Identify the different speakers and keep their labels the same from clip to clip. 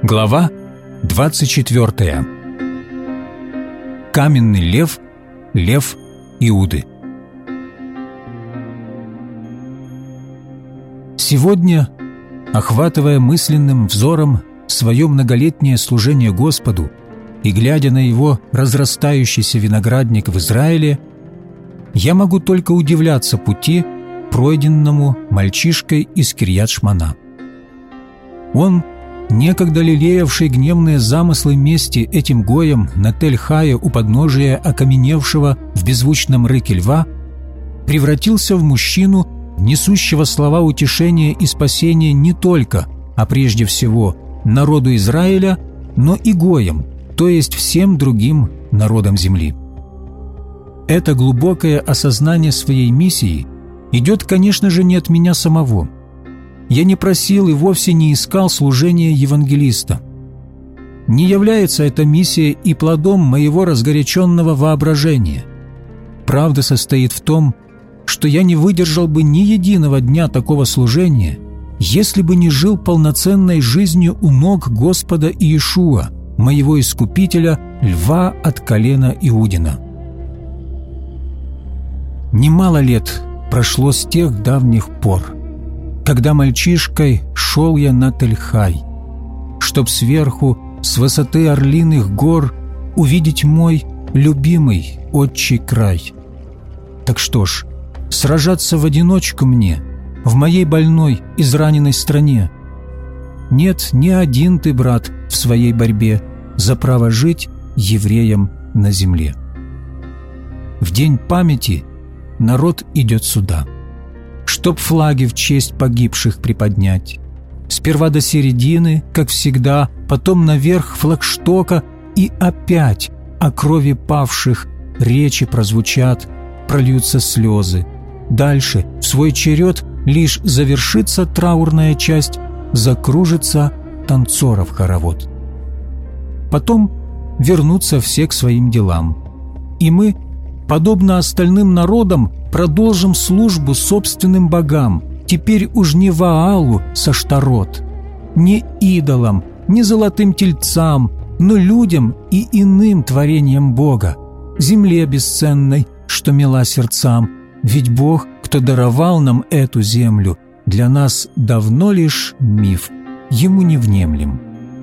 Speaker 1: Глава 24. Каменный лев, лев Иуды. Сегодня, охватывая мысленным взором свое многолетнее служение Господу и глядя на Его разрастающийся виноградник в Израиле, я могу только удивляться пути, пройденному мальчишкой из Кирьят-Шмона. Он, некогда лелеявший гневные замыслы мести этим гоям на Тель-Хае у подножия окаменевшего в беззвучном рыке льва, превратился в мужчину, несущего слова утешения и спасения не только, а прежде всего народу Израиля, но и гоям, то есть всем другим народам земли. Это глубокое осознание своей миссии идет, конечно же, не от меня самого. Я не просил и вовсе не искал служения евангелиста. Не является эта миссия и плодом моего разгоряченного воображения. Правда состоит в том, что я не выдержал бы ни единого дня такого служения, если бы не жил полноценной жизнью у ног Господа Иешуа, моего Искупителя, льва от колена Иудина. Немало лет прошло с тех давних пор, когда мальчишкой шел я на Тель-Хай, чтоб сверху, с высоты орлиных гор, увидеть мой любимый отчий край. Так что ж, сражаться в одиночку мне, в моей больной, израненной стране? Нет, не один ты, брат, в своей борьбе за право жить евреям на земле. В день памяти народ идет сюда, чтоб флаги в честь погибших приподнять. Сперва до середины, как всегда, потом наверх флагштока, и опять о крови павших речи прозвучат, прольются слезы. Дальше, в свой черед, лишь завершится траурная часть, закружится танцоров хоровод. Потом вернутся все к своим делам, и мы, подобно остальным народам, продолжим службу собственным богам, теперь уж не Ваалу со Штарот, не идолам, не золотым тельцам, но людям и иным творениям Бога, земле бесценной, что мила сердцам, ведь Бог, кто даровал нам эту землю, для нас давно лишь миф, ему не внемлем.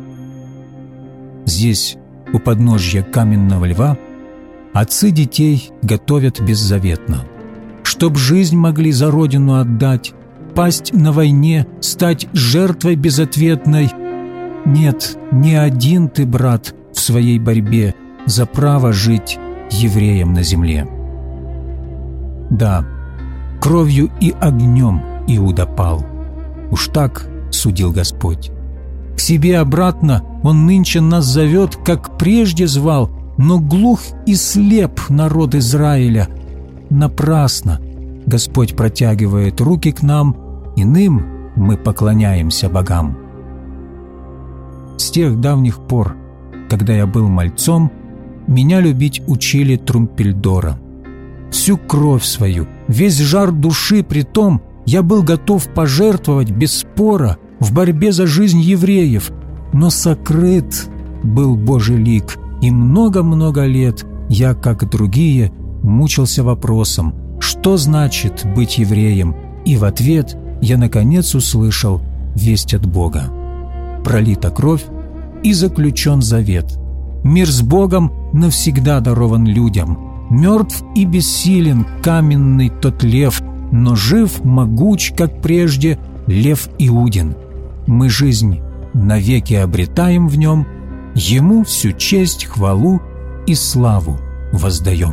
Speaker 1: Здесь, у подножья каменного льва, отцы детей готовят беззаветно, чтоб жизнь могли за родину отдать, пасть на войне, стать жертвой безответной. Нет, не один ты, брат, в своей борьбе за право жить евреям на земле. Да, кровью и огнем Иуда пал. Уж так судил Господь. К себе обратно Он нынче нас зовет, как прежде звал, но глух и слеп народ Израиля. Напрасно Господь протягивает руки к нам, иным мы поклоняемся богам. С тех давних пор, когда я был мальцом, меня любить учили Трумпельдора. Всю кровь свою, весь жар души при том, я был готов пожертвовать без спора в борьбе за жизнь евреев, но сокрыт был Божий лик, и много-много лет я, как и другие, мучился вопросом, что значит быть евреем, и в ответ я наконец услышал весть от Бога. Пролита кровь и заключен завет. Мир с Богом навсегда дарован людям. Мертв и бессилен каменный тот лев, но жив, могуч, как прежде, лев Иудин. Мы жизнь навеки обретаем в нем, ему всю честь, хвалу и славу воздаем.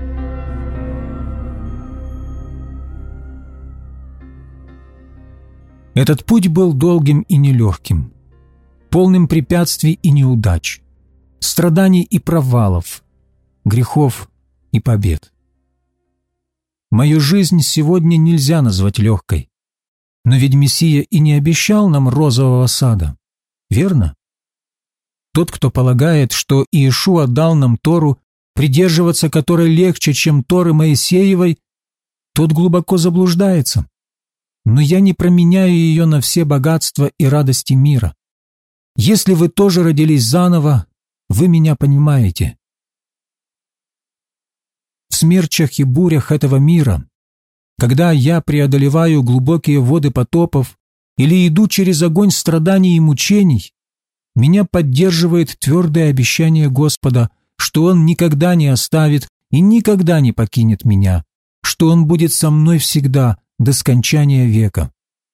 Speaker 1: Этот путь был долгим и нелегким, полным препятствий и неудач, страданий и провалов, грехов и побед. Мою жизнь сегодня нельзя назвать легкой, но ведь Мессия и не обещал нам розового сада, верно? Тот, кто полагает, что Иешуа дал нам Тору, придерживаться которой легче, чем Торы Моисеевой, тот глубоко заблуждается. Но я не променяю ее на все богатства и радости мира. Если вы тоже родились заново, вы меня понимаете. В смерчах и бурях этого мира, когда я преодолеваю глубокие воды потопов или иду через огонь страданий и мучений, меня поддерживает твердое обещание Господа, что Он никогда не оставит и никогда не покинет меня, что Он будет со мной всегда до скончания века.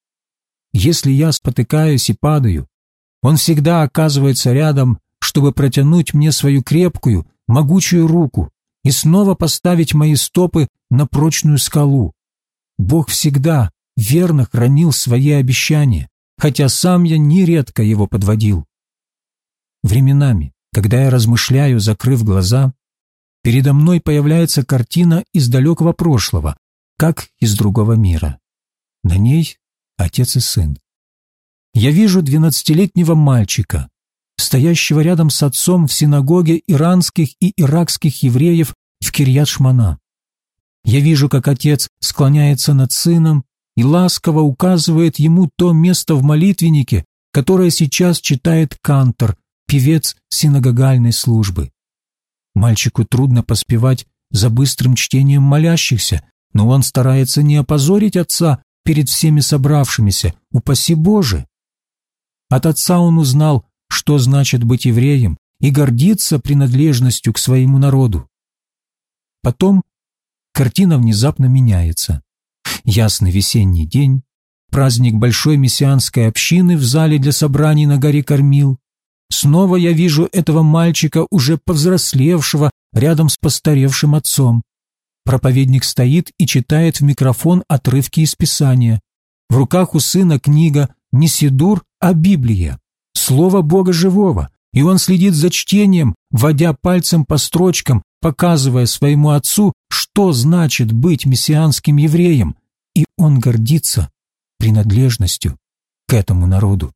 Speaker 1: Если я спотыкаюсь и падаю, Он всегда оказывается рядом, чтобы протянуть мне свою крепкую, могучую руку и снова поставить мои стопы на прочную скалу. Бог всегда верно хранил свои обещания, хотя сам я нередко его подводил. Временами, когда я размышляю, закрыв глаза, передо мной появляется картина из далекого прошлого, как из другого мира. На ней отец и сын. Я вижу 12-летнего мальчика, стоящего рядом с отцом в синагоге иранских и иракских евреев в Кирьят-Шмона. Я вижу, как отец склоняется над сыном и ласково указывает ему то место в молитвеннике, которое сейчас читает кантор, певец синагогальной службы. Мальчику трудно поспевать за быстрым чтением молящихся, но он старается не опозорить отца перед всеми собравшимися, упаси Боже. От отца он узнал, что значит быть евреем, и гордится принадлежностью к своему народу. Потом картина внезапно меняется. Ясный весенний день, праздник большой мессианской общины в зале для собраний на горе Кормил. Снова я вижу этого мальчика, уже повзрослевшего, рядом с постаревшим отцом. Проповедник стоит и читает в микрофон отрывки из Писания. В руках у сына книга не Сидур, а Библия, Слово Бога живого, и он следит за чтением, водя пальцем по строчкам, показывая своему отцу, что значит быть мессианским евреем, и он гордится принадлежностью к этому народу.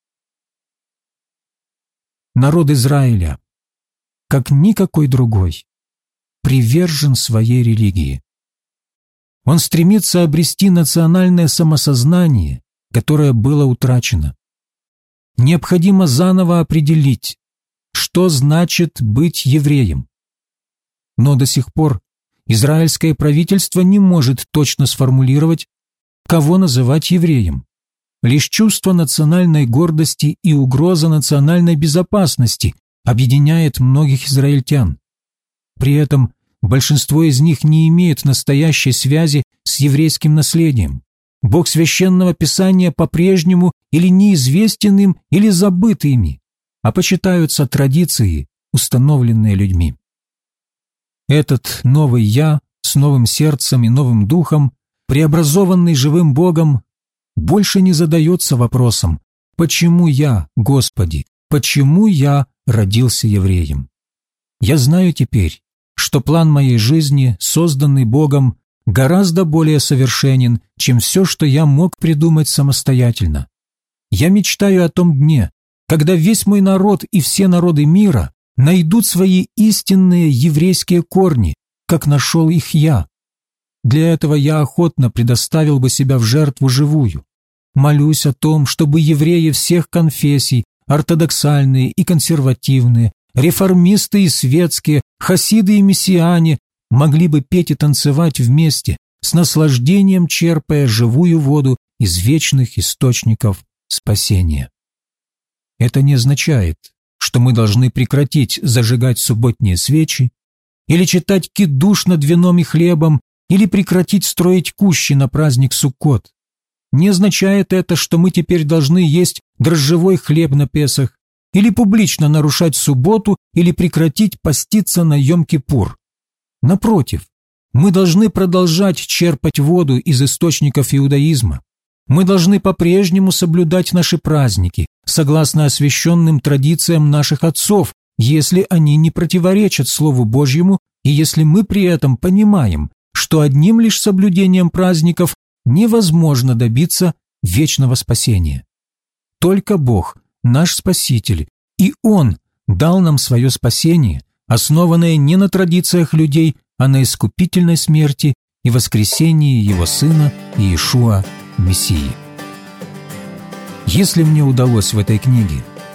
Speaker 1: Народ Израиля, как никакой другой, привержен своей религии. Он стремится обрести национальное самосознание, которое было утрачено. Необходимо заново определить, что значит быть евреем. Но до сих пор израильское правительство не может точно сформулировать, кого называть евреем. Лишь чувство национальной гордости и угроза национальной безопасности объединяет многих израильтян. При этом большинство из них не имеют настоящей связи с еврейским наследием. Бог Священного Писания по-прежнему или неизвестен им, или забыт ими, а почитаются традиции, установленные людьми. Этот новый «я» с новым сердцем и новым духом, преобразованный живым Богом, больше не задается вопросом «Почему я, Господи, почему я родился евреем?» Я знаю теперь, что план моей жизни, созданный Богом, гораздо более совершенен, чем все, что я мог придумать самостоятельно. Я мечтаю о том дне, когда весь мой народ и все народы мира найдут свои истинные еврейские корни, как нашел их я. Для этого я охотно предоставил бы себя в жертву живую. Молюсь о том, чтобы евреи всех конфессий, ортодоксальные и консервативные, реформисты и светские, хасиды и мессиане, могли бы петь и танцевать вместе, с наслаждением черпая живую воду из вечных источников спасения. Это не означает, что мы должны прекратить зажигать субботние свечи, или читать кидуш над вином и хлебом, или прекратить строить кущи на праздник Суккот. Не означает это, что мы теперь должны есть дрожжевой хлеб на Песах, или публично нарушать субботу, или прекратить поститься на Йом-Кипур. Напротив, мы должны продолжать черпать воду из источников иудаизма. Мы должны по-прежнему соблюдать наши праздники, согласно освященным традициям наших отцов, если они не противоречат Слову Божьему и если мы при этом понимаем, что одним лишь соблюдением праздников невозможно добиться вечного спасения. Только Бог, наш Спаситель, и Он дал нам свое спасение, основанное не на традициях людей, а на искупительной смерти и воскресении Его Сына Иешуа Мессии. Если мне удалось в этой книге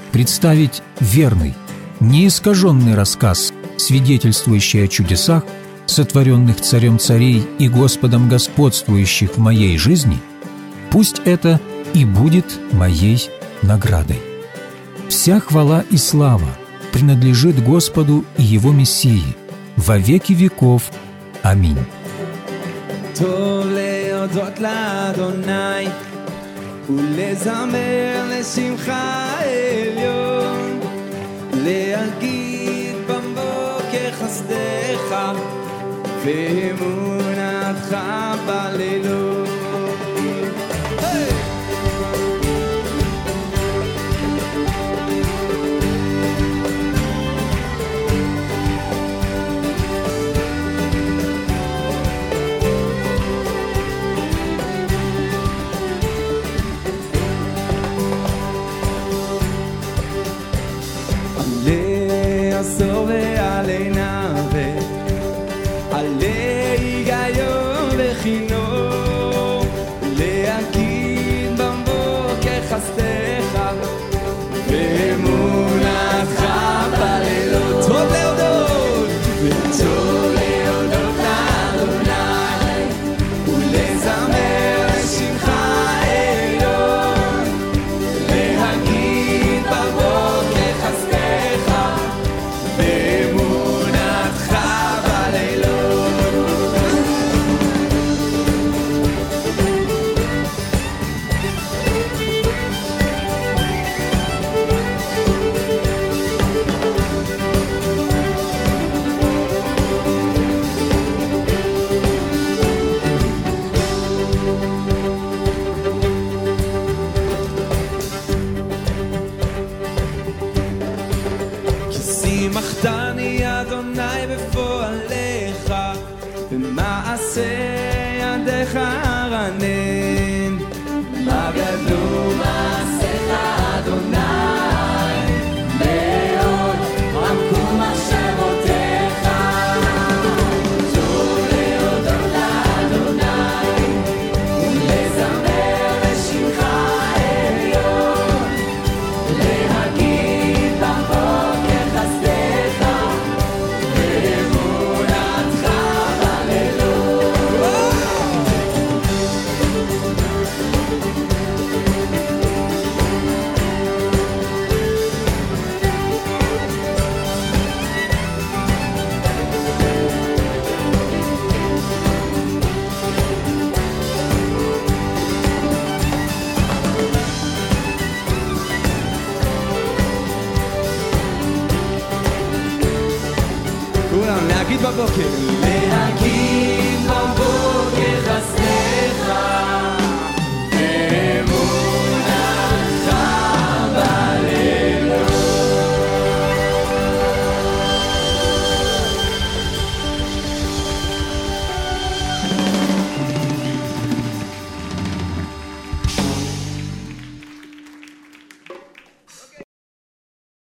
Speaker 1: представить верный, неискаженный рассказ, свидетельствующий о чудесах, сотворенных Царем царей и Господом господствующих в моей жизни, пусть это и будет моей наградой. Вся хвала и слава принадлежит Господу и Его Мессии во веки веков. Аминь.
Speaker 2: טוב להודות לאדוני ולזמר לשמחה עליון, להגיד בבוקר חסדך ואמונתך בלילות. עשור ועלי נווה, עלי היגיון וחינוך, להגיד בבוקר חסדך ואמונתך בלילות. טוב להודות וטוב להודות לאדוני ולזמר לשמך עליון, להגיד בבוקר חסדך באמונתך בלילות. כי שימחתני אדוני בפועליך, במעשה ידיך ארנן. מה גדלו מעשיך אדוני, מאוד עמקו מחשבותיך. טוב להודות לאדוני ולזמר לשמך עליון, להגיד בבוקר חסדך ואמונתך בלילות. כולם להגיד בבוקר, להגיד